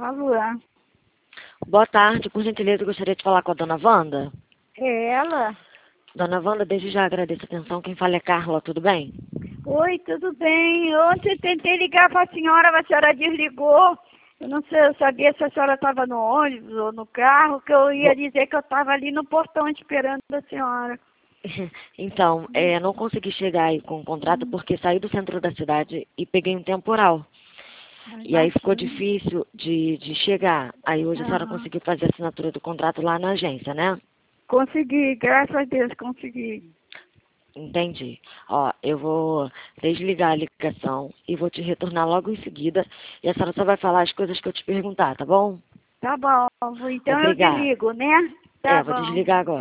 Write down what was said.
Alô? Boa tarde, por gentileza, eu gostaria de falar com a dona Wanda. É ela? Dona Wanda, desde já agradeço a atenção. Quem fala é Carla, tudo bem? Oi, tudo bem? Ontem tentei ligar para a senhora desligou. Eu não sei, eu sabia se a senhora estava no ônibus ou no carro, que eu ia dizer que eu estava ali no portão esperando a senhora. Então, não consegui chegar aí com o contrato porque saí do centro da cidade e peguei um temporal. E aí ficou difícil de chegar. Aí hoje a senhora conseguiu fazer a assinatura do contrato lá na agência, né? Consegui, graças a Deus, consegui. Entendi. Ó, eu vou desligar a ligação e vou te retornar logo em seguida. E a senhora só vai falar as coisas que eu te perguntar, tá bom? Tá bom, então eu Obrigada. desligo, né? Tá Vou bom. desligar agora.